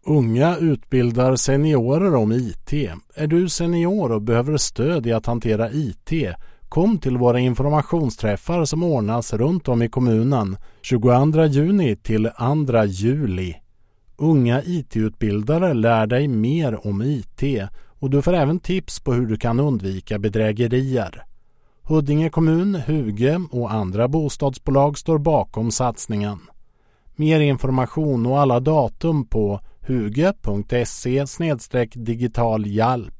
Unga utbildar seniorer om IT. Är du senior och behöver stöd i att hantera IT? Kom till våra informationsträffar som ordnas runt om i kommunen 22 juni till 2 juli. Unga IT-utbildare lär dig mer om IT och du får även tips på hur du kan undvika bedrägerier. Huddinge kommun, Huge och andra bostadsbolag står bakom satsningen. Mer information och alla datum på huge.se/digitalhjälp.